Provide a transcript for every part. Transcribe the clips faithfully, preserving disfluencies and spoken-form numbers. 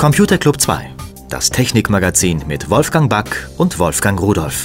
Computer Club zwei, das Technikmagazin mit Wolfgang Back und Wolfgang Rudolph.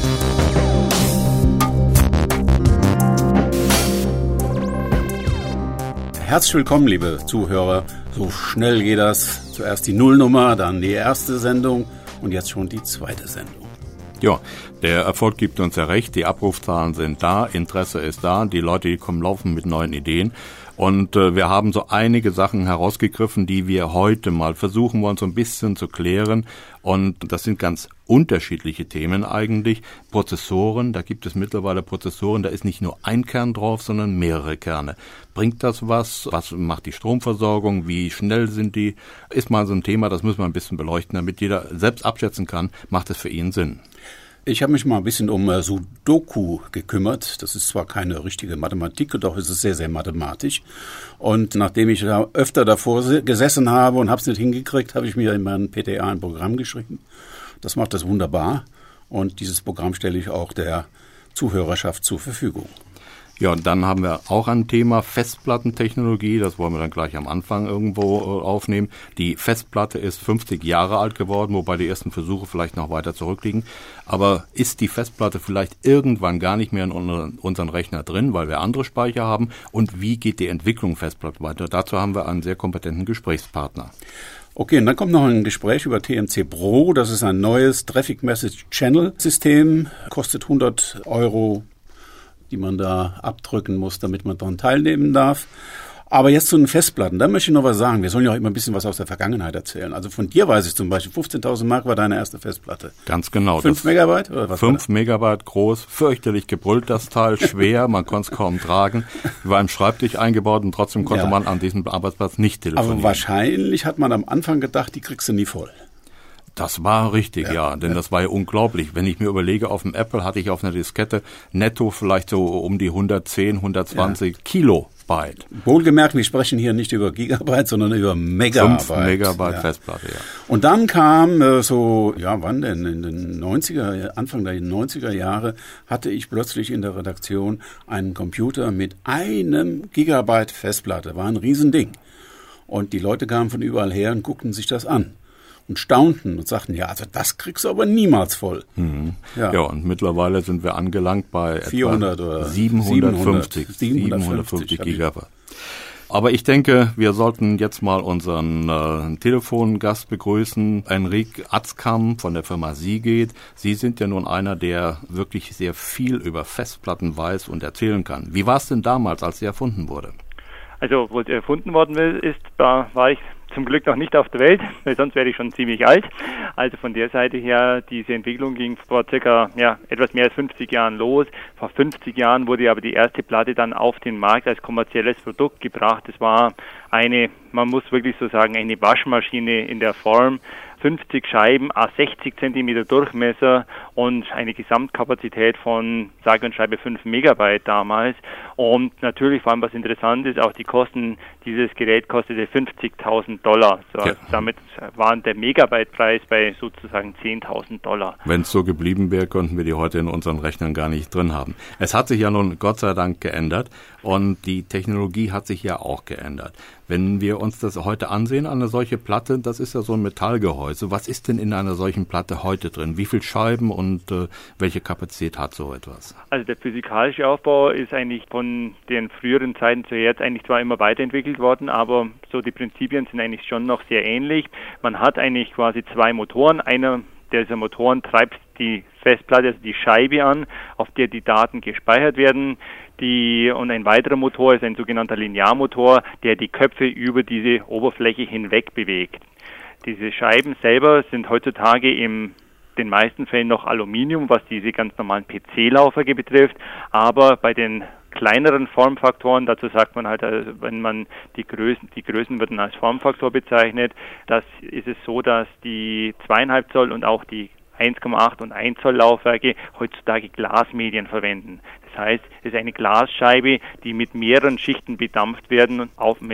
Herzlich willkommen, liebe Zuhörer. So schnell geht das. Zuerst die Nullnummer, dann die erste Sendung und jetzt schon die zweite Sendung. Ja, der Erfolg gibt uns ja recht, die Abrufzahlen sind da, Interesse ist da, die Leute, die kommen laufen mit neuen Ideen. Und äh, wir haben so einige Sachen herausgegriffen, die wir heute mal versuchen wollen, so ein bisschen zu klären. Und das sind ganz unterschiedliche Themen eigentlich. Prozessoren, da gibt es mittlerweile Prozessoren, da ist nicht nur ein Kern drauf, sondern mehrere Kerne. Bringt das was? Was macht die Stromversorgung? Wie schnell sind die? Ist mal so ein Thema, das müssen wir ein bisschen beleuchten, damit jeder selbst abschätzen kann, macht es für ihn Sinn. Ich habe mich mal ein bisschen um äh, Sudoku gekümmert. Das ist zwar keine richtige Mathematik, doch ist es sehr, sehr mathematisch. Und nachdem ich da öfter davor gesessen habe und habe es nicht hingekriegt, habe ich mir in meinem P T A ein Programm geschrieben. Das macht das wunderbar. Und dieses Programm stelle ich auch der Zuhörerschaft zur Verfügung. Ja, und dann haben wir auch ein Thema Festplattentechnologie, das wollen wir dann gleich am Anfang irgendwo äh, aufnehmen. Die Festplatte ist fünfzig Jahre alt geworden, wobei die ersten Versuche vielleicht noch weiter zurückliegen. Aber ist die Festplatte vielleicht irgendwann gar nicht mehr in unseren Rechner drin, weil wir andere Speicher haben? Und wie geht die Entwicklung Festplatte weiter? Dazu haben wir einen sehr kompetenten Gesprächspartner. Okay, und dann kommt noch ein Gespräch über T M C Pro. Das ist ein neues Traffic Message Channel System, kostet hundert Euro, die man da abdrücken muss, damit man daran teilnehmen darf. Aber jetzt zu den Festplatten, da möchte ich noch was sagen. Wir sollen ja auch immer ein bisschen was aus der Vergangenheit erzählen. Also von dir weiß ich zum Beispiel, fünfzehntausend Mark war deine erste Festplatte. Ganz genau. Fünf Megabyte oder was? Fünf Megabyte groß, fürchterlich gebrüllt das Teil, schwer, man konnte es kaum tragen. War im Schreibtisch eingebaut und trotzdem konnte ja. man an diesem Arbeitsplatz nicht telefonieren. Aber wahrscheinlich hat man am Anfang gedacht, die kriegst du nie voll. Das war richtig, ja, ja denn ja. das war ja unglaublich. Wenn ich mir überlege, auf dem Apple hatte ich auf einer Diskette netto vielleicht so um die hundertzehn, hundertzwanzig ja. Kilobyte. Wohlgemerkt, wir sprechen hier nicht über Gigabyte, sondern über Megabyte. Fünf Megabyte ja. Festplatte, ja. Und dann kam äh, so, ja wann denn, in den neunziger, Anfang der neunziger Jahre hatte ich plötzlich in der Redaktion einen Computer mit einem Gigabyte Festplatte. War ein Riesending. Und die Leute kamen von überall her und guckten sich das an. Und staunten und sagten, ja, also das kriegst du aber niemals voll. Mhm. Ja. ja, und mittlerweile sind wir angelangt bei vierhundert oder siebenhundertfünfzig, siebenhundertfünfzig Gigabyte. Aber ich denke, wir sollten jetzt mal unseren äh, Telefongast begrüßen, Enrique Atzkam von der Firma Seagate. Sie sind ja nun einer, der wirklich sehr viel über Festplatten weiß und erzählen kann. Wie war es denn damals, als sie erfunden wurde? Also, wo sie erfunden worden ist, da war ich zum Glück noch nicht auf der Welt, weil sonst wäre ich schon ziemlich alt. Also von der Seite her, diese Entwicklung ging vor circa ja, etwas mehr als fünfzig Jahren los. Vor fünfzig Jahren wurde aber die erste Platte dann auf den Markt als kommerzielles Produkt gebracht. Es war eine, man muss wirklich so sagen, eine Waschmaschine in der Form. fünfzig Scheiben, a sechzig Zentimeter Durchmesser und eine Gesamtkapazität von sage und schreibe fünf Megabyte damals. Und natürlich, vor allem was interessant ist, auch die Kosten, dieses Gerät kostete fünfzigtausend Dollar. So, ja. Damit war der Megabyte-Preis bei sozusagen zehntausend Dollar. Wenn es so geblieben wäre, könnten wir die heute in unseren Rechnern gar nicht drin haben. Es hat sich ja nun Gott sei Dank geändert und die Technologie hat sich ja auch geändert. Wenn wir uns das heute ansehen, eine solche Platte, das ist ja so ein Metallgehäuse. Was ist denn in einer solchen Platte heute drin? Wie viele Scheiben und äh, welche Kapazität hat so etwas? Also der physikalische Aufbau ist eigentlich von den früheren Zeiten zu jetzt eigentlich zwar immer weiterentwickelt worden, aber so die Prinzipien sind eigentlich schon noch sehr ähnlich. Man hat eigentlich quasi zwei Motoren. Einer dieser Motoren treibt die Festplatte, also die Scheibe an, auf der die Daten gespeichert werden. Die, und ein weiterer Motor ist ein sogenannter Linearmotor, der die Köpfe über diese Oberfläche hinweg bewegt. Diese Scheiben selber sind heutzutage in den meisten Fällen noch Aluminium, was diese ganz normalen P C-Laufwerke betrifft, aber bei den kleineren Formfaktoren, dazu sagt man halt, wenn man die Größen, die Größen werden als Formfaktor bezeichnet, das ist es so, dass die zweieinhalb Zoll und auch die eins Komma acht und ein Zoll Laufwerke heutzutage Glasmedien verwenden. Das heißt, es ist eine Glasscheibe, die mit mehreren Schichten bedampft werden, auch mit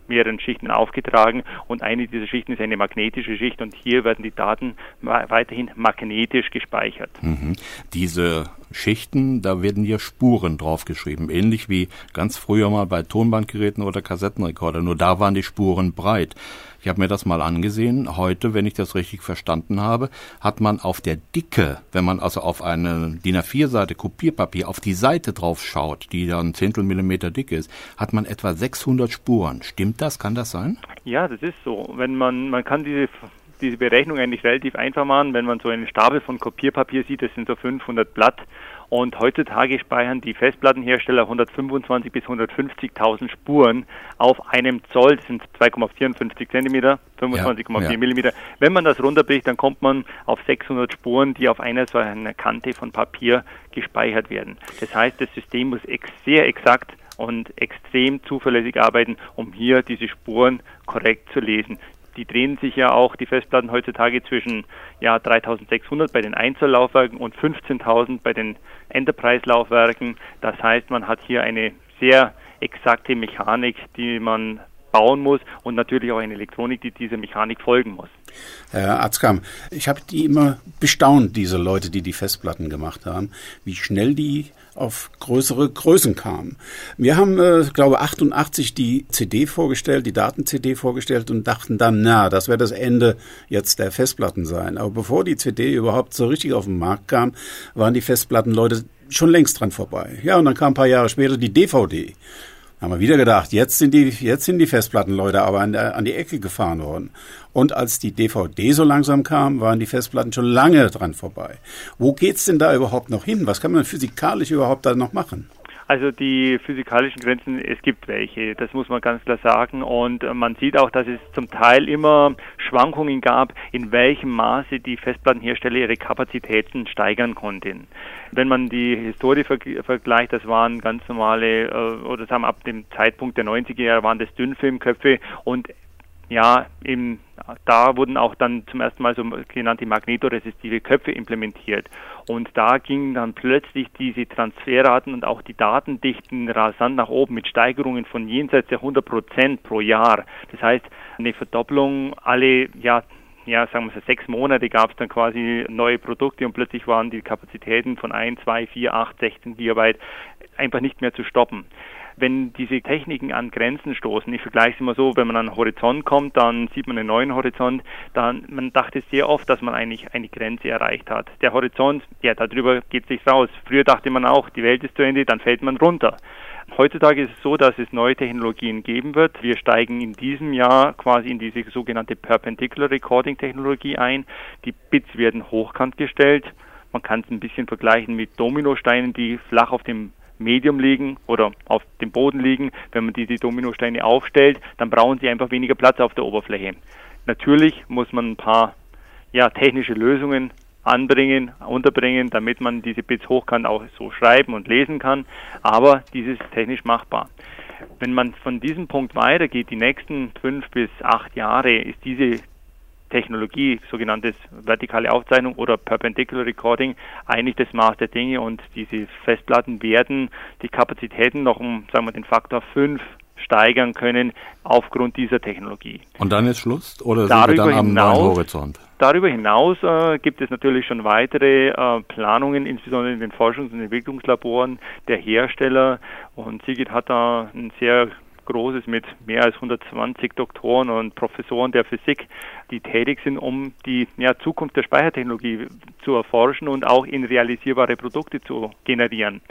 mehreren Schichten aufgetragen und eine dieser Schichten ist eine magnetische Schicht und hier werden die Daten weiterhin magnetisch gespeichert. Mhm. Diese Schichten, da werden hier Spuren draufgeschrieben, ähnlich wie ganz früher mal bei Tonbandgeräten oder Kassettenrekorder, nur da waren die Spuren breit. Ich habe mir das mal angesehen. Heute, wenn ich das richtig verstanden habe, hat man auf der Dicke, wenn man also auf eine D I N A vier Seite Kopierpapier auf die Seite drauf schaut, die dann ein Zehntel Millimeter dick ist, hat man etwa sechshundert Spuren. Stimmt das? Kann das sein? Ja, das ist so. Wenn man, man kann diese diese Berechnung eigentlich relativ einfach machen, wenn man so einen Stapel von Kopierpapier sieht, das sind so fünfhundert Blatt. Und heutzutage speichern die Festplattenhersteller hundertfünfundzwanzig bis hundertfünfzigtausend Spuren auf einem Zoll, das sind zwei Komma vierundfünfzig Zentimeter, fünfundzwanzig Komma vier ja, ja. Millimeter. Wenn man das runterbricht, dann kommt man auf sechshundert Spuren, die auf einer so einer Kante von Papier gespeichert werden. Das heißt, das System muss ex- sehr exakt und extrem zuverlässig arbeiten, um hier diese Spuren korrekt zu lesen. Die drehen sich ja auch, die Festplatten heutzutage zwischen ja, dreitausendsechshundert bei den Einzellaufwerken und fünfzehntausend bei den Enterprise-Laufwerken. Das heißt, man hat hier eine sehr exakte Mechanik, die man bauen muss und natürlich auch eine Elektronik, die dieser Mechanik folgen muss. Herr Atzkam, ich habe die immer bestaunt, diese Leute, die die Festplatten gemacht haben, wie schnell die auf größere Größen kamen. Wir haben, äh, glaube ich, achtundachtzig die C D vorgestellt, die Daten-C D vorgestellt und dachten dann, na, das wird das Ende jetzt der Festplatten sein. Aber bevor die C D überhaupt so richtig auf den Markt kam, waren die Festplattenleute schon längst dran vorbei. Ja, und dann kam ein paar Jahre später die D V D. Haben wir wieder gedacht, jetzt sind die, jetzt sind die Festplattenleute aber an, der, an die Ecke gefahren worden. Und als die D V D so langsam kam, waren die Festplatten schon lange dran vorbei. Wo geht's denn da überhaupt noch hin? Was kann man physikalisch überhaupt da noch machen? Also die physikalischen Grenzen, es gibt welche, das muss man ganz klar sagen. Und man sieht auch, dass es zum Teil immer Schwankungen gab, in welchem Maße die Festplattenhersteller ihre Kapazitäten steigern konnten. Wenn man die Historie ver- vergleicht, das waren ganz normale, äh, oder sagen wir ab dem Zeitpunkt der neunziger Jahre waren das Dünnfilmköpfe und ja, im, da wurden auch dann zum ersten Mal so genannte magnetoresistive Köpfe implementiert. Und da gingen dann plötzlich diese Transferraten und auch die Datendichten rasant nach oben mit Steigerungen von jenseits der hundert Prozent pro Jahr. Das heißt, eine Verdopplung alle, ja, ja, sagen wir so sechs Monate gab es dann quasi neue Produkte und plötzlich waren die Kapazitäten von eins, zwei, vier, acht, sechzehn Gigabyte einfach nicht mehr zu stoppen. Wenn diese Techniken an Grenzen stoßen, ich vergleiche es immer so, wenn man an einen Horizont kommt, dann sieht man einen neuen Horizont, dann, man dachte sehr oft, dass man eigentlich eine Grenze erreicht hat. Der Horizont, ja, darüber geht es nicht raus. Früher dachte man auch, die Welt ist zu Ende, dann fällt man runter. Heutzutage ist es so, dass es neue Technologien geben wird. Wir steigen in diesem Jahr quasi in diese sogenannte Perpendicular Recording Technologie ein. Die Bits werden hochkant gestellt. Man kann es ein bisschen vergleichen mit Dominosteinen, die flach auf dem Medium liegen oder auf dem Boden liegen. Wenn man diese Dominosteine aufstellt, dann brauchen sie einfach weniger Platz auf der Oberfläche. Natürlich muss man ein paar ja, technische Lösungen anbringen, unterbringen, damit man diese Bits hochkant auch so schreiben und lesen kann, aber dieses ist technisch machbar. Wenn man von diesem Punkt weitergeht, die nächsten fünf bis acht Jahre, ist diese Technologie, sogenanntes vertikale Aufzeichnung oder Perpendicular Recording, eigentlich das Maß der Dinge und diese Festplatten werden die Kapazitäten noch um, sagen wir, den Faktor fünf steigern können aufgrund dieser Technologie. Und dann ist Schluss? Oder sind wir dann am hinaus, neuen Horizont? Darüber hinaus äh, gibt es natürlich schon weitere äh, Planungen, insbesondere in den Forschungs- und Entwicklungslaboren der Hersteller. Und Seagate hat da ein sehr Großes mit mehr als hundertzwanzig Doktoren und Professoren der Physik, die tätig sind, um die ja, Zukunft der Speichertechnologie zu erforschen und auch in realisierbare Produkte zu generieren.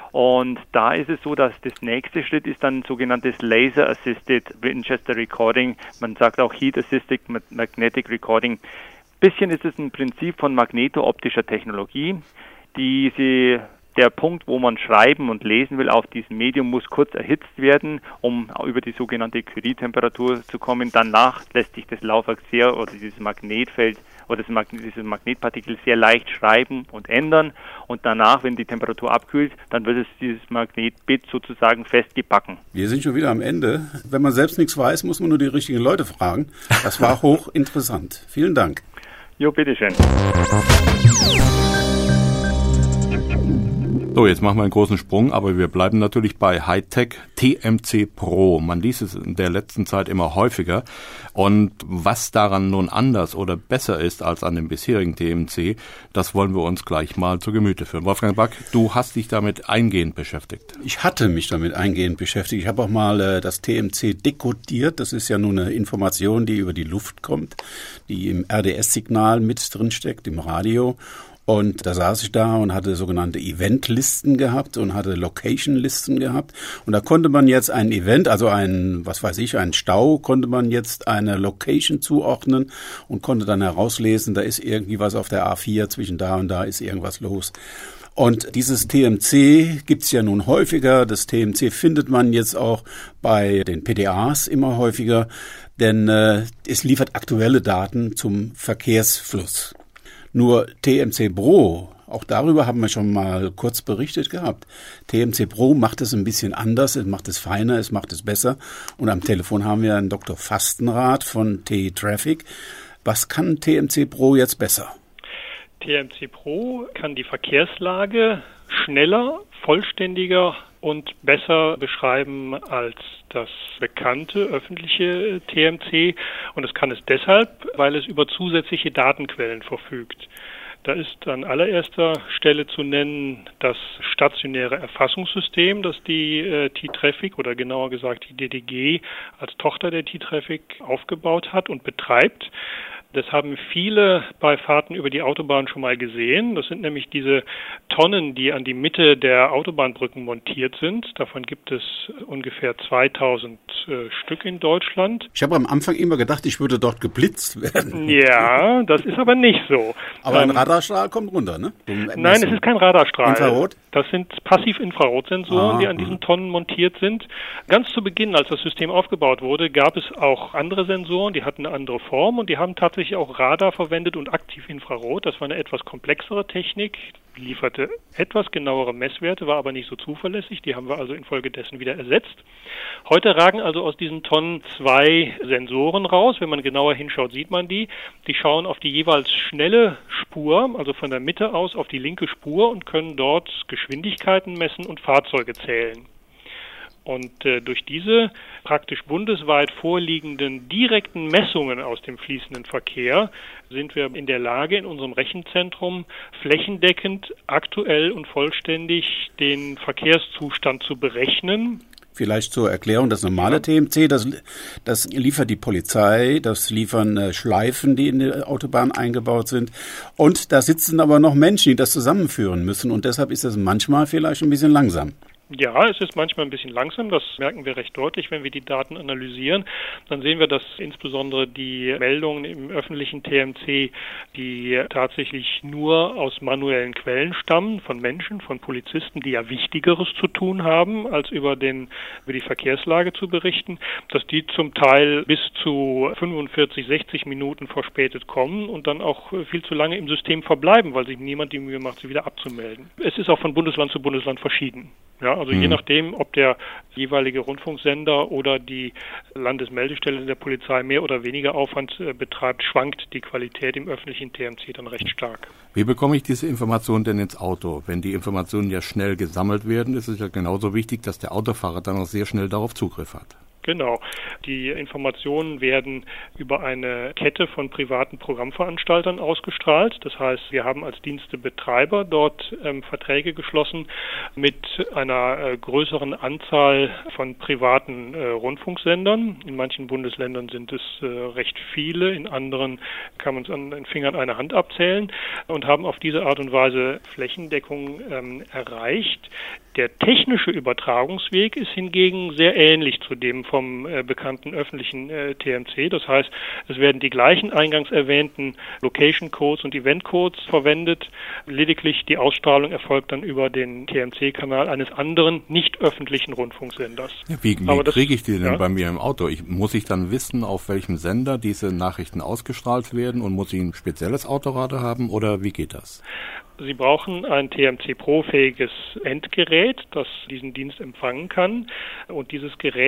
Und da ist es so, dass das nächste Schritt ist dann sogenanntes Laser-Assisted Winchester Recording. Man sagt auch Heat-Assisted Magnetic Recording. Bisschen ist es ein Prinzip von magnetooptischer Technologie. Diese Der Punkt, wo man schreiben und lesen will auf diesem Medium, muss kurz erhitzt werden, um über die sogenannte Curie-Temperatur zu kommen. Danach lässt sich das Laufwerk sehr oder dieses Magnetfeld oder das Magnet, dieses Magnetpartikel sehr leicht schreiben und ändern. Und danach, wenn die Temperatur abkühlt, dann wird es dieses Magnetbit sozusagen festgebacken. Wir sind schon wieder am Ende. Wenn man selbst nichts weiß, muss man nur die richtigen Leute fragen. Das war hochinteressant. Vielen Dank. Jo, bitteschön. So, jetzt machen wir einen großen Sprung, aber wir bleiben natürlich bei Hightech T M C Pro. Man liest es in der letzten Zeit immer häufiger. Und was daran nun anders oder besser ist als an dem bisherigen T M C, das wollen wir uns gleich mal zu Gemüte führen. Wolfgang Back, du hast dich damit eingehend beschäftigt. Ich hatte mich damit eingehend beschäftigt. Ich habe auch mal äh, das T M C dekodiert. Das ist ja nun eine Information, die über die Luft kommt, die im R D S-Signal mit drinsteckt, im Radio. Und da saß ich da und hatte sogenannte Eventlisten gehabt und hatte Location-Listen gehabt. Und da konnte man jetzt ein Event, also ein, was weiß ich, ein Stau, konnte man jetzt eine Location zuordnen und konnte dann herauslesen, da ist irgendwie was auf der A vier, zwischen da und da ist irgendwas los. Und dieses T M C gibt's ja nun häufiger. Das T M C findet man jetzt auch bei den P D As immer häufiger, denn äh, es liefert aktuelle Daten zum Verkehrsfluss. Nur T M C Pro, auch darüber haben wir schon mal kurz berichtet gehabt. T M C Pro macht es ein bisschen anders, es macht es feiner, es macht es besser. Und am Telefon haben wir einen Doktor Fastenrath von T-Traffic. Was kann T M C Pro jetzt besser? T M C Pro kann die Verkehrslage schneller, vollständiger und besser beschreiben als das bekannte öffentliche T M C. Und es kann es deshalb, weil es über zusätzliche Datenquellen verfügt. Da ist an allererster Stelle zu nennen das stationäre Erfassungssystem, das die äh, T-Traffic oder genauer gesagt die D D G als Tochter der T-Traffic aufgebaut hat und betreibt. Das haben viele bei Fahrten über die Autobahn schon mal gesehen. Das sind nämlich diese Tonnen, die an die Mitte der Autobahnbrücken montiert sind. Davon gibt es ungefähr zweitausend äh, Stück in Deutschland. Ich habe am Anfang immer gedacht, ich würde dort geblitzt werden. Ja, das ist aber nicht so. Aber ähm, ein Radarstrahl kommt runter, ne? Nein, es ist kein Radarstrahl. Infrarot? Das sind Passiv-Infrarotsensoren, ah, die an diesen Tonnen montiert sind. Ganz zu Beginn, als das System aufgebaut wurde, gab es auch andere Sensoren, die hatten eine andere Form und die haben tatsächlich auch Radar verwendet und Aktiv-Infrarot. Das war eine etwas komplexere Technik, lieferte etwas genauere Messwerte, war aber nicht so zuverlässig. Die haben wir also infolgedessen wieder ersetzt. Heute ragen also aus diesen Tonnen zwei Sensoren raus. Wenn man genauer hinschaut, sieht man die. Die schauen auf die jeweils schnelle Spur, also von der Mitte aus auf die linke Spur und können dort Geschwindigkeiten messen und Fahrzeuge zählen. Und äh, durch diese praktisch bundesweit vorliegenden direkten Messungen aus dem fließenden Verkehr sind wir in der Lage, in unserem Rechenzentrum flächendeckend, aktuell und vollständig den Verkehrszustand zu berechnen. Vielleicht zur Erklärung, das normale ja. T M C, das, das liefert die Polizei, das liefern äh, Schleifen, die in die Autobahn eingebaut sind. Und da sitzen aber noch Menschen, die das zusammenführen müssen. Und deshalb ist das manchmal vielleicht ein bisschen langsam. Ja, es ist manchmal ein bisschen langsam, das merken wir recht deutlich, wenn wir die Daten analysieren. Dann sehen wir, dass insbesondere die Meldungen im öffentlichen T M C, die tatsächlich nur aus manuellen Quellen stammen, von Menschen, von Polizisten, die ja Wichtigeres zu tun haben, als über den, über die Verkehrslage zu berichten, dass die zum Teil bis zu fünfundvierzig, sechzig Minuten verspätet kommen und dann auch viel zu lange im System verbleiben, weil sich niemand die Mühe macht, sie wieder abzumelden. Es ist auch von Bundesland zu Bundesland verschieden. Ja, also mhm. je nachdem, ob der jeweilige Rundfunksender oder die Landesmeldestelle der Polizei mehr oder weniger Aufwand äh, betreibt, schwankt die Qualität im öffentlichen T M C dann recht stark. Wie bekomme ich diese Informationen denn ins Auto? Wenn die Informationen ja schnell gesammelt werden, ist es ja genauso wichtig, dass der Autofahrer dann auch sehr schnell darauf Zugriff hat. Genau. Die Informationen werden über eine Kette von privaten Programmveranstaltern ausgestrahlt. Das heißt, wir haben als Dienstebetreiber dort ähm, Verträge geschlossen mit einer äh, größeren Anzahl von privaten äh, Rundfunksendern. In manchen Bundesländern sind es äh, recht viele, in anderen kann man es an den Fingern einer Hand abzählen und haben auf diese Art und Weise Flächendeckung ähm, erreicht. Der technische Übertragungsweg ist hingegen sehr ähnlich zu dem vom äh, bekannten öffentlichen äh, T M C. Das heißt, es werden die gleichen eingangs erwähnten Location Codes und Event Codes verwendet. Lediglich die Ausstrahlung erfolgt dann über den T M C-Kanal eines anderen, nicht öffentlichen Rundfunksenders. Ja, wie wie kriege ich die denn ja? bei mir im Auto? Ich, muss ich dann wissen, auf welchem Sender diese Nachrichten ausgestrahlt werden und muss ich ein spezielles Autoradio haben oder wie geht das? Sie brauchen ein T M C Pro-fähiges Endgerät, das diesen Dienst empfangen kann. Und dieses Gerät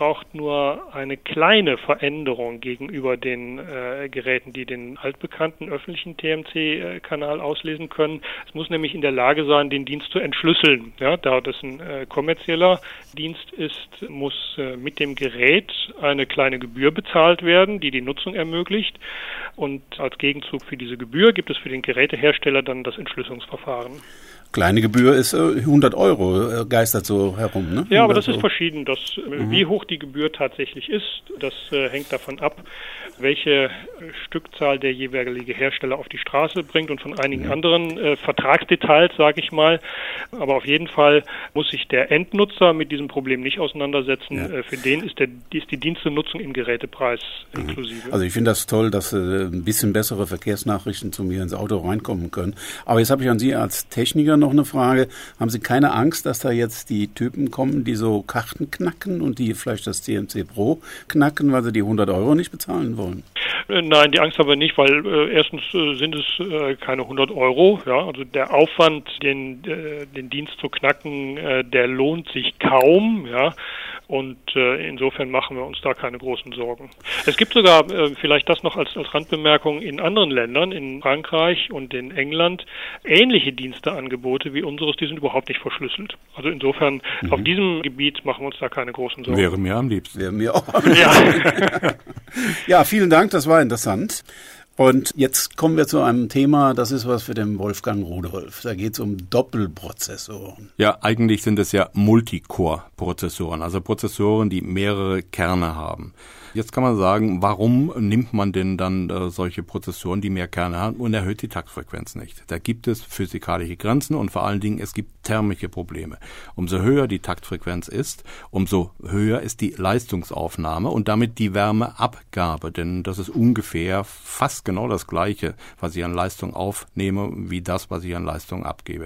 braucht nur eine kleine Veränderung gegenüber den äh, Geräten, die den altbekannten öffentlichen T M C-Kanal auslesen können. Es muss nämlich in der Lage sein, den Dienst zu entschlüsseln. Ja, da das ein äh, kommerzieller Dienst ist, muss äh, mit dem Gerät eine kleine Gebühr bezahlt werden, die die Nutzung ermöglicht. Und als Gegenzug für diese Gebühr gibt es für den Gerätehersteller dann das Entschlüsselungsverfahren. Kleine Gebühr ist äh, hundert Euro, geistert so herum, ne? Ja, aber das ist so. verschieden. Das, mhm. Wie hoch die Gebühr tatsächlich ist, das äh, hängt davon ab, welche Stückzahl der jeweilige Hersteller auf die Straße bringt und von einigen mhm. anderen äh, Vertragsdetails, sage ich mal. Aber auf jeden Fall muss sich der Endnutzer mit diesem Problem nicht auseinandersetzen. Ja. Äh, für den ist, der, ist die Dienstenutzung im Gerätepreis mhm. inklusive. Also ich finde das toll, dass äh, ein bisschen bessere Verkehrsnachrichten zu mir ins Auto reinkommen können. Aber jetzt habe ich an Sie als Techniker noch eine Frage. Haben Sie keine Angst, dass da jetzt die Typen kommen, die so Karten knacken und die vielleicht das T M C Pro knacken, weil sie die hundert Euro nicht bezahlen wollen? Nein, die Angst haben wir nicht, weil äh, erstens äh, sind es äh, keine hundert Euro. Ja, also der Aufwand, den, äh, den Dienst zu knacken, äh, der lohnt sich kaum. Ja, und äh, insofern machen wir uns da keine großen Sorgen. Es gibt sogar, äh, vielleicht das noch als, als Randbemerkung, in anderen Ländern, in Frankreich und in England, ähnliche Diensteangebote wie unseres, die sind überhaupt nicht verschlüsselt. Also insofern, mhm. auf diesem Gebiet machen wir uns da keine großen Sorgen. Wäre mir am liebsten. Wäre mir auch am liebsten. Ja. Ja, vielen Dank, das war interessant. Und jetzt kommen wir zu einem Thema, das ist was für den Wolfgang Rudolph. Da geht es um Doppelprozessoren. Ja, eigentlich sind es ja Multicore-Prozessoren, also Prozessoren, die mehrere Kerne haben. Jetzt kann man sagen, warum nimmt man denn dann äh, solche Prozessoren, die mehr Kerne haben, und erhöht die Taktfrequenz nicht? Da gibt es physikalische Grenzen und vor allen Dingen, es gibt thermische Probleme. Umso höher die Taktfrequenz ist, umso höher ist die Leistungsaufnahme und damit die Wärmeabgabe, denn das ist ungefähr fast genau das Gleiche, was ich an Leistung aufnehme, wie das, was ich an Leistung abgebe.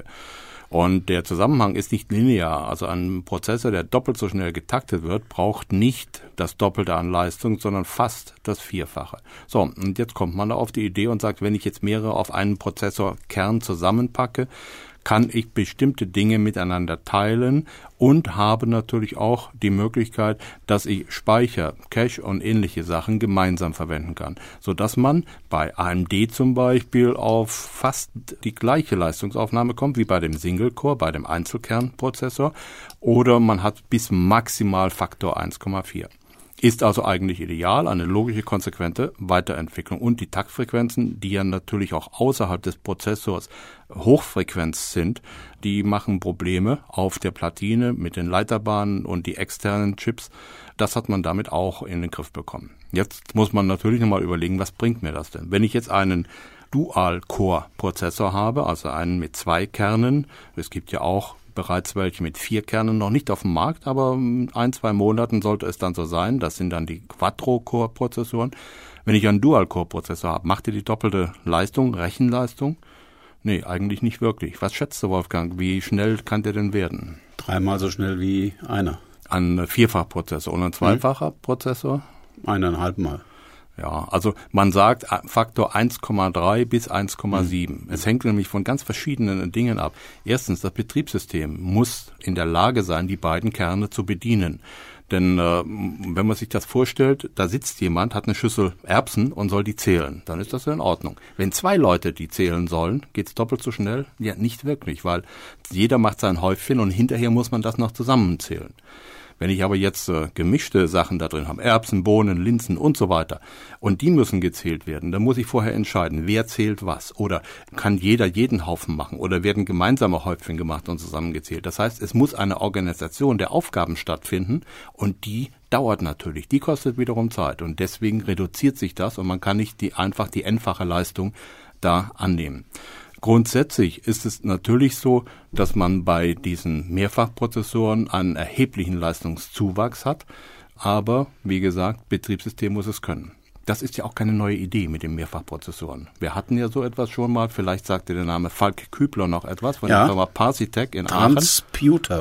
Und der Zusammenhang ist nicht linear. Also ein Prozessor, der doppelt so schnell getaktet wird, braucht nicht das Doppelte an Leistung, sondern fast das Vierfache. So, und jetzt kommt man da auf die Idee und sagt, wenn ich jetzt mehrere auf einen Prozessorkern zusammenpacke, kann ich bestimmte Dinge miteinander teilen und habe natürlich auch die Möglichkeit, dass ich Speicher, Cache und ähnliche Sachen gemeinsam verwenden kann, sodass man bei A M D zum Beispiel auf fast die gleiche Leistungsaufnahme kommt wie bei dem Single-Core, bei dem Einzelkernprozessor, oder man hat bis maximal Faktor eins Komma vier. Ist also eigentlich ideal, eine logische, konsequente Weiterentwicklung. Und die Taktfrequenzen, die ja natürlich auch außerhalb des Prozessors Hochfrequenz sind, die machen Probleme auf der Platine mit den Leiterbahnen und die externen Chips. Das hat man damit auch in den Griff bekommen. Jetzt muss man natürlich nochmal überlegen, was bringt mir das denn? Wenn ich jetzt einen Dual-Core-Prozessor habe, also einen mit zwei Kernen, es gibt ja auch bereits welche mit vier Kernen, noch nicht auf dem Markt, aber in ein, zwei Monaten sollte es dann so sein. Das sind dann die Quattro-Core-Prozessoren. Wenn ich einen Dual-Core-Prozessor habe, macht ihr die doppelte Leistung, Rechenleistung? Nee, eigentlich nicht wirklich. Was schätzt du, Wolfgang? Wie schnell kann der denn werden? Dreimal so schnell wie einer. Ein Vierfachprozessor und ein zweifacher mhm. Prozessor? Eineinhalb Mal. Ja, also man sagt Faktor eins Komma drei bis eins Komma sieben. Mhm. Es hängt nämlich von ganz verschiedenen Dingen ab. Erstens, das Betriebssystem muss in der Lage sein, die beiden Kerne zu bedienen. Denn äh, wenn man sich das vorstellt, da sitzt jemand, hat eine Schüssel Erbsen und soll die zählen, dann ist das ja in Ordnung. Wenn zwei Leute die zählen sollen, geht's doppelt so schnell? Ja, nicht wirklich, weil jeder macht sein Häufchen und hinterher muss man das noch zusammenzählen. Wenn ich aber jetzt äh, gemischte Sachen da drin habe, Erbsen, Bohnen, Linsen und so weiter, und die müssen gezählt werden, dann muss ich vorher entscheiden, wer zählt was. Oder kann jeder jeden Haufen machen oder werden gemeinsame Häufchen gemacht und zusammengezählt. Das heißt, es muss eine Organisation der Aufgaben stattfinden und die dauert natürlich. Die kostet wiederum Zeit und deswegen reduziert sich das und man kann nicht die einfach die n-fache Leistung da annehmen. Grundsätzlich ist es natürlich so, dass man bei diesen Mehrfachprozessoren einen erheblichen Leistungszuwachs hat. Aber, wie gesagt, Betriebssystem muss es können. Das ist ja auch keine neue Idee mit den Mehrfachprozessoren. Wir hatten ja so etwas schon mal. Vielleicht sagte der Name Falk Kübler noch etwas von ja. der Firma Parsitech in Aachen. Transputer.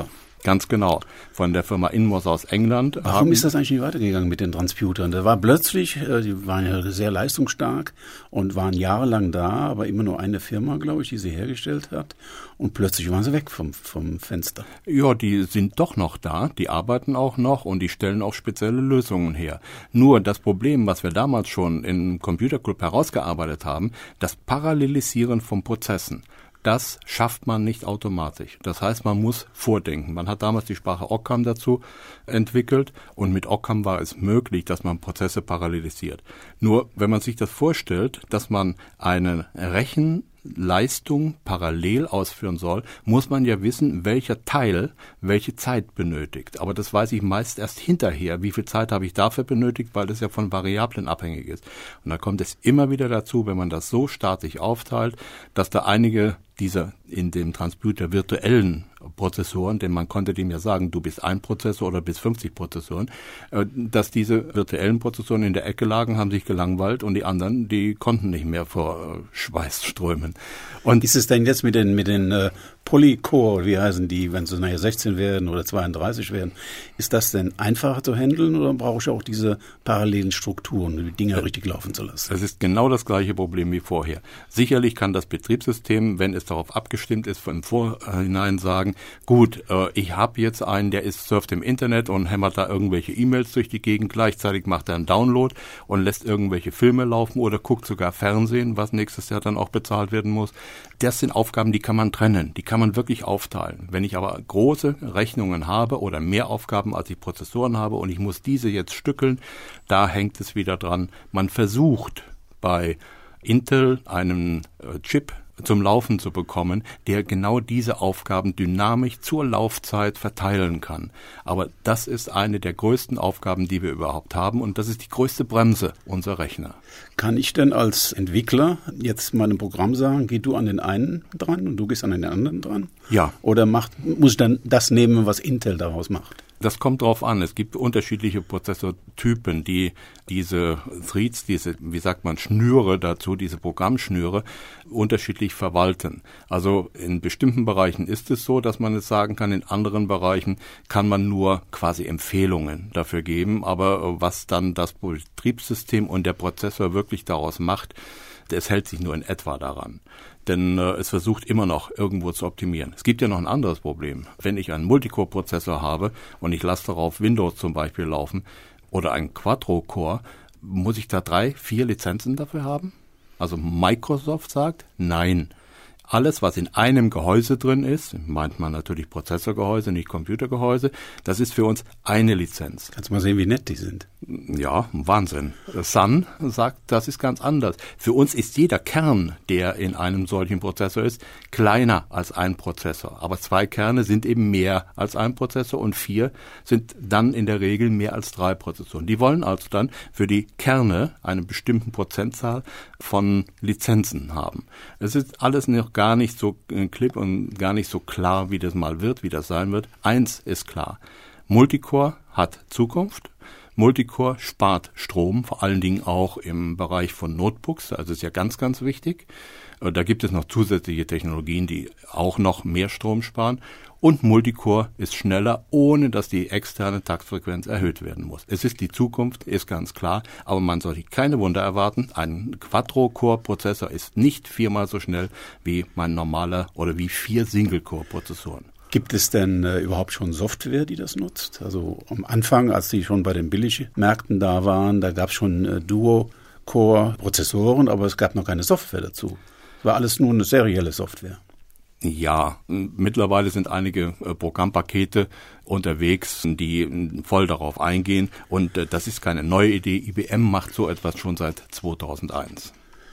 Ganz genau. Von der Firma Inmos aus England. Warum ist das eigentlich nicht weitergegangen mit den Transputern? Da war plötzlich, äh, die waren ja sehr leistungsstark und waren jahrelang da, aber immer nur eine Firma, glaube ich, die sie hergestellt hat. Und plötzlich waren sie weg vom, vom Fenster. Ja, die sind doch noch da, die arbeiten auch noch und die stellen auch spezielle Lösungen her. Nur das Problem, was wir damals schon im Computer Club herausgearbeitet haben, das Parallelisieren von Prozessen. Das schafft man nicht automatisch. Das heißt, man muss vordenken. Man hat damals die Sprache Occam dazu entwickelt und mit Occam war es möglich, dass man Prozesse parallelisiert. Nur, wenn man sich das vorstellt, dass man eine Rechenleistung parallel ausführen soll, muss man ja wissen, welcher Teil welche Zeit benötigt. Aber das weiß ich meist erst hinterher, wie viel Zeit habe ich dafür benötigt, weil das ja von Variablen abhängig ist. Und da kommt es immer wieder dazu, wenn man das so statisch aufteilt, dass da einige dieser in dem Transputer virtuellen Prozessoren, denn man konnte dem ja sagen, du bist ein Prozessor oder bist fünfzig Prozessoren, dass diese virtuellen Prozessoren in der Ecke lagen, haben sich gelangweilt und die anderen, die konnten nicht mehr vor Schweiß strömen. Und ist es denn jetzt mit den mit den äh, Polycore, wie heißen die, wenn sie nachher sechzehn werden oder zweiunddreißig werden, ist das denn einfacher zu handeln oder brauche ich auch diese parallelen Strukturen, die Dinge richtig laufen zu lassen? Es ist genau das gleiche Problem wie vorher. Sicherlich kann das Betriebssystem, wenn es darauf abgestimmt ist, von vorhinein sagen, gut, äh, ich habe jetzt einen, der ist surft im Internet und hämmert da irgendwelche E-Mails durch die Gegend, gleichzeitig macht er einen Download und lässt irgendwelche Filme laufen oder guckt sogar Fernsehen, was nächstes Jahr dann auch bezahlt werden muss. Das sind Aufgaben, die kann man trennen, die kann man wirklich aufteilen. Wenn ich aber große Rechnungen habe oder mehr Aufgaben, als ich Prozessoren habe und ich muss diese jetzt stückeln, da hängt es wieder dran. Man versucht bei Intel einen äh, Chip zum Laufen zu bekommen, der genau diese Aufgaben dynamisch zur Laufzeit verteilen kann. Aber das ist eine der größten Aufgaben, die wir überhaupt haben und das ist die größte Bremse unserer Rechner. Kann ich denn als Entwickler jetzt meinem Programm sagen, geh du an den einen dran und du gehst an den anderen dran? Ja. Oder macht, muss ich dann das nehmen, was Intel daraus macht? Das kommt drauf an. Es gibt unterschiedliche Prozessortypen, die diese Threads, diese, wie sagt man, Schnüre dazu, diese Programmschnüre, unterschiedlich verwalten. Also in bestimmten Bereichen ist es so, dass man es sagen kann, in anderen Bereichen kann man nur quasi Empfehlungen dafür geben. Aber was dann das Betriebssystem und der Prozessor wirklich daraus macht, es hält sich nur in etwa daran. Denn äh, es versucht immer noch irgendwo zu optimieren. Es gibt ja noch ein anderes Problem. Wenn ich einen Multicore-Prozessor habe und ich lasse darauf Windows zum Beispiel laufen oder einen Quadro-Core, muss ich da drei, vier Lizenzen dafür haben? Also Microsoft sagt, nein. Alles, was in einem Gehäuse drin ist, meint man natürlich Prozessorgehäuse, nicht Computergehäuse, das ist für uns eine Lizenz. Kannst du mal sehen, wie nett die sind. Ja, Wahnsinn. Sun sagt, das ist ganz anders. Für uns ist jeder Kern, der in einem solchen Prozessor ist, kleiner als ein Prozessor. Aber zwei Kerne sind eben mehr als ein Prozessor und vier sind dann in der Regel mehr als drei Prozessoren. Die wollen also dann für die Kerne eine bestimmte Prozentzahl von Lizenzen haben. Es ist alles noch gar nicht so klipp und gar nicht so klar, wie das mal wird, wie das sein wird. Eins ist klar. Multicore hat Zukunft. Multicore spart Strom, vor allen Dingen auch im Bereich von Notebooks. Also ist ja ganz, ganz wichtig. Da gibt es noch zusätzliche Technologien, die auch noch mehr Strom sparen. Und Multicore ist schneller, ohne dass die externe Taktfrequenz erhöht werden muss. Es ist die Zukunft, ist ganz klar, aber man sollte keine Wunder erwarten. Ein Quadro-Core-Prozessor ist nicht viermal so schnell wie mein normaler oder wie vier Single-Core-Prozessoren. Gibt es denn äh, überhaupt schon Software, die das nutzt? Also am Anfang, als die schon bei den Billigmärkten da waren, da gab es schon äh, Duo-Core-Prozessoren, aber es gab noch keine Software dazu. Es war alles nur eine serielle Software. Ja, mittlerweile sind einige äh, Programmpakete unterwegs, die äh, voll darauf eingehen und äh, das ist keine neue Idee. I B M macht so etwas schon seit zweitausendeins.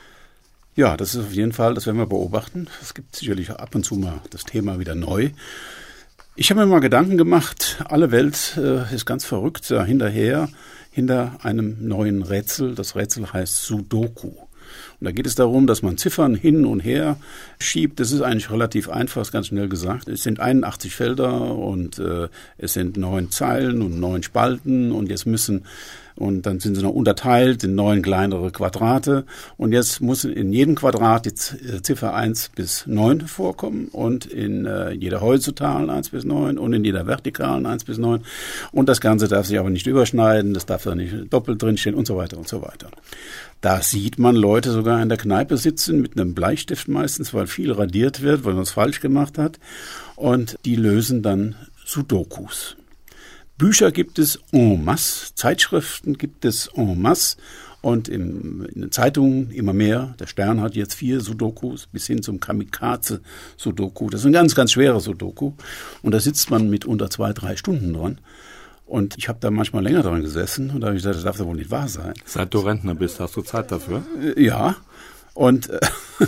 Ja, das ist auf jeden Fall, das werden wir beobachten. Es gibt sicherlich ab und zu mal das Thema wieder neu. Ich habe mir mal Gedanken gemacht, alle Welt äh, ist ganz verrückt da hinterher, hinter einem neuen Rätsel. Das Rätsel heißt Sudoku. Und Und da geht es darum, dass man Ziffern hin und her schiebt. Das ist eigentlich relativ einfach, ist ganz schnell gesagt. Es sind einundachtzig Felder und äh, es sind neun Zeilen und neun Spalten und jetzt müssen und dann sind sie noch unterteilt in neun kleinere Quadrate. Und jetzt muss in jedem Quadrat die Ziffer eins bis neun vorkommen und in äh, jeder horizontalen eins bis neun und in jeder vertikalen eins bis neun. Und das Ganze darf sich aber nicht überschneiden, das darf da nicht doppelt drinstehen und so weiter und so weiter. Da sieht man Leute sogar in der Kneipe sitzen mit einem Bleistift meistens, weil viel radiert wird, weil man es falsch gemacht hat. Und die lösen dann Sudokus. Bücher gibt es en masse, Zeitschriften gibt es en masse und im, in den Zeitungen immer mehr. Der Stern hat jetzt vier Sudokus bis hin zum Kamikaze-Sudoku. Das ist ein ganz, ganz schwerer Sudoku und da sitzt man mit unter zwei, drei Stunden dran. Und ich habe da manchmal länger dran gesessen und da habe ich gesagt, das darf doch wohl nicht wahr sein. Seit du Rentner bist, hast du Zeit dafür? Ja. Und äh,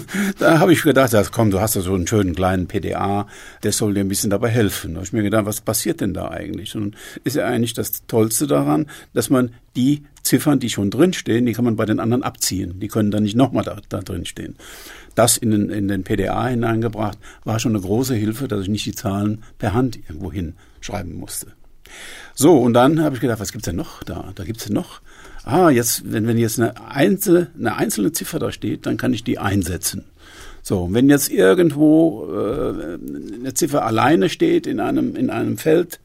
da habe ich gedacht, ja, komm, du hast ja so einen schönen kleinen P D A, der soll dir ein bisschen dabei helfen. Da habe ich mir gedacht, was passiert denn da eigentlich? Und ist ja eigentlich das Tollste daran, dass man die Ziffern, die schon drinstehen, die kann man bei den anderen abziehen. Die können dann nicht nochmal da, da drin stehen. Das in den, in den P D A hineingebracht, war schon eine große Hilfe, dass ich nicht die Zahlen per Hand irgendwo hinschreiben musste. So, und dann habe ich gedacht, was gibt's denn noch da? Da gibt's denn noch... Ah, jetzt, wenn, wenn jetzt eine einzelne, eine einzelne Ziffer da steht, dann kann ich die einsetzen. So, wenn jetzt irgendwo äh, eine Ziffer alleine steht in einem, in einem Feld,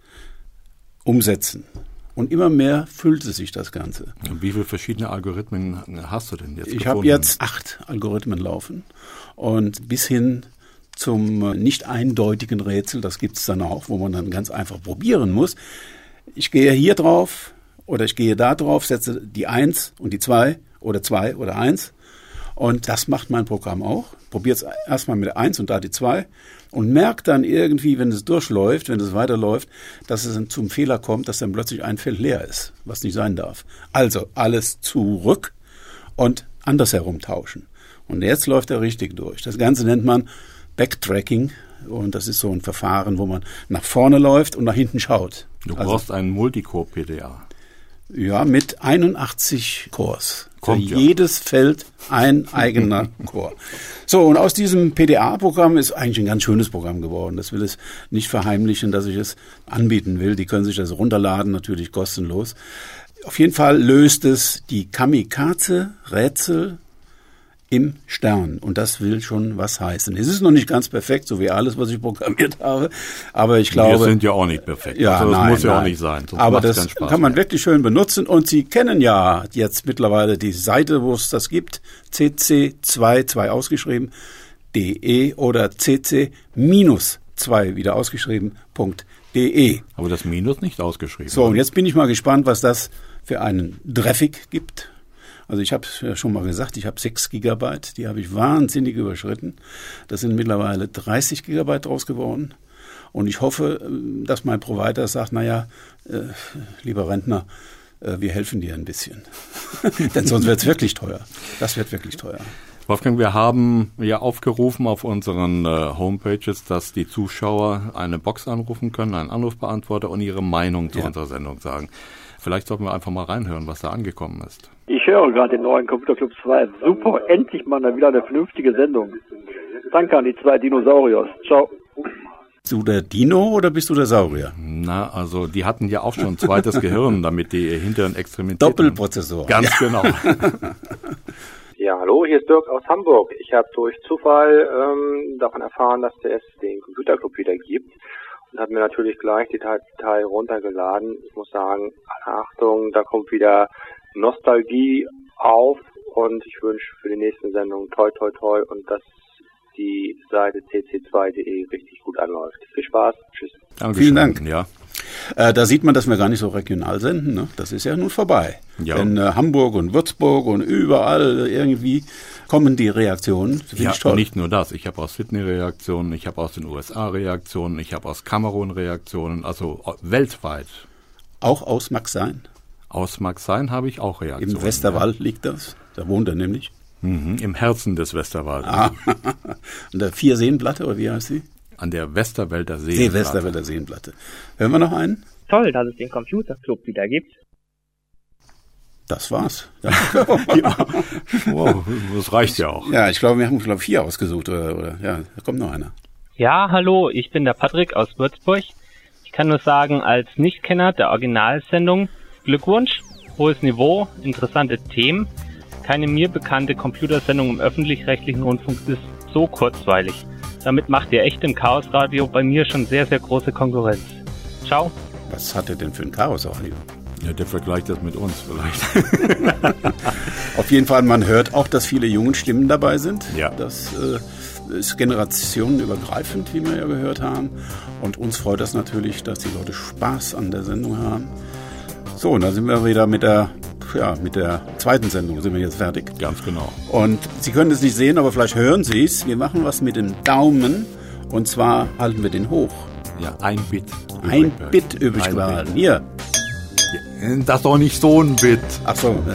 umsetzen. Und immer mehr füllte sich das Ganze. Und wie viele verschiedene Algorithmen hast du denn jetzt Ich gefunden? habe jetzt acht Algorithmen laufen und bis hin zum nicht eindeutigen Rätsel, das gibt's dann auch, wo man dann ganz einfach probieren muss. Ich gehe hier drauf, oder ich gehe da drauf, setze die eins und die zwei oder zwei oder eins. Und das macht mein Programm auch. Probiert es erstmal mit der eins und da die zwei und merkt dann irgendwie, wenn es durchläuft, wenn es weiterläuft, dass es dann zum Fehler kommt, dass dann plötzlich ein Feld leer ist, was nicht sein darf. Also alles zurück und andersherum tauschen. Und jetzt läuft er richtig durch. Das Ganze nennt man Backtracking. Und das ist so ein Verfahren, wo man nach vorne läuft und nach hinten schaut. Du also, brauchst einen Multicore-P D A. Ja, mit einundachtzig Cores. Kommt, Für ja. jedes Feld ein eigener Core. So, und aus diesem P D A-Programm ist eigentlich ein ganz schönes Programm geworden. Das will es nicht verheimlichen, dass ich es anbieten will. Die können sich das runterladen, natürlich kostenlos. Auf jeden Fall löst es die Kamikaze-Rätsel im Stern. Und das will schon was heißen. Es ist noch nicht ganz perfekt, so wie alles, was ich programmiert habe. Aber ich glaube... Wir sind ja auch nicht perfekt. Ja, also das nein, muss ja nein. auch nicht sein. Sonst Aber macht's das keinen Spaß kann man mehr. wirklich schön benutzen. Und Sie kennen ja jetzt mittlerweile die Seite, wo es das gibt. c c zwei, zwei ausgeschrieben, de oder c c zwei wieder ausgeschrieben, .de. Aber das Minus nicht ausgeschrieben. So, und jetzt bin ich mal gespannt, was das für einen Traffic gibt. Also ich habe ja schon mal gesagt, ich habe sechs Gigabyte, die habe ich wahnsinnig überschritten. Das sind mittlerweile dreißig Gigabyte draus geworden. Und ich hoffe, dass mein Provider sagt, naja, äh, lieber Rentner, äh, wir helfen dir ein bisschen. Denn sonst wird es wirklich teuer. Das wird wirklich teuer. Wolfgang, wir haben ja aufgerufen auf unseren äh, Homepages, dass die Zuschauer eine Box anrufen können, einen Anrufbeantworter und ihre Meinung zu Ja. unserer Sendung sagen. Vielleicht sollten wir einfach mal reinhören, was da angekommen ist. Ich höre gerade den neuen Computerclub zwei. Super, endlich mal wieder eine vernünftige Sendung. Danke an die zwei Dinosauriers. Ciao. Bist du der Dino oder bist du der Saurier? Na, also die hatten ja auch schon ein zweites Gehirn, damit die ihr Hintern experimentieren. Doppelprozessor. Ganz genau. Ja, hallo, hier ist Dirk aus Hamburg. Ich habe durch Zufall ähm, davon erfahren, dass es den Computerclub wieder gibt und habe mir natürlich gleich die Datei runtergeladen. Ich muss sagen, alle Achtung, da kommt wieder Nostalgie auf und ich wünsche für die nächsten Sendungen toi toi toi und dass die Seite c c zwei punkt de richtig gut anläuft. Viel Spaß, tschüss. Dankeschön. Vielen Dank. Ja. Äh, da sieht man, dass wir gar nicht so regional senden. Ne? Das ist ja nun vorbei. Ja. Denn äh, Hamburg und Würzburg und überall irgendwie kommen die Reaktionen. Das finde Ja, ich toll. und nicht nur das. Ich habe aus Sydney Reaktionen, ich habe aus den U S A Reaktionen, ich habe aus Kamerun Reaktionen, also weltweit. Auch aus Maxein. Aus Maxein habe ich auch Reaktionen. Im Westerwald liegt das. Da wohnt er nämlich. Ja. Mhm, im Herzen des Westerwaldes. Ah. An der Vier-Seenplatte, oder wie heißt sie? An der Westerwälder See. See Westerwälder Seenplatte. Hören wir noch einen? Toll, dass es den Computerclub wieder gibt. Das war's. Ja. Ja. Wow, das reicht ja auch. Ja, ich glaube, wir haben glaube vier ausgesucht. Oder, oder ja, da kommt noch einer. Ja, hallo, ich bin der Patrick aus Würzburg. Ich kann nur sagen, als Nichtkenner der Originalsendung, Glückwunsch, hohes Niveau, interessante Themen. Keine mir bekannte Computersendung im öffentlich-rechtlichen Rundfunk ist so kurzweilig. Damit macht ihr echt im Chaosradio bei mir schon sehr, sehr große Konkurrenz. Ciao. Was hat er denn für ein Chaosradio? Ja, der vergleicht das mit uns vielleicht. Auf jeden Fall, man hört auch, dass viele junge Stimmen dabei sind. Ja. Das äh, ist generationenübergreifend, wie wir ja gehört haben. Und uns freut das natürlich, dass die Leute Spaß an der Sendung haben. So, und dann sind wir wieder mit der, ja, mit der zweiten Sendung sind wir jetzt fertig. Ganz genau. Und Sie können es nicht sehen, aber vielleicht hören Sie es. Wir machen was mit dem Daumen. Und zwar halten wir den hoch. Ja, ein Bit. Ein Bit übrig behalten. Hier. Das ist doch nicht so ein Bit. Ach so, ja.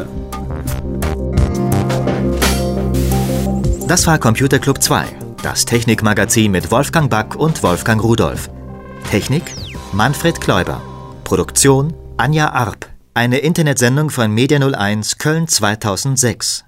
Das war Computer Club zwei, das Technikmagazin mit Wolfgang Back und Wolfgang Rudolph. Technik Manfred Kläuber. Produktion Anja Arp. Eine Internetsendung von Media null eins Köln zweitausendsechs.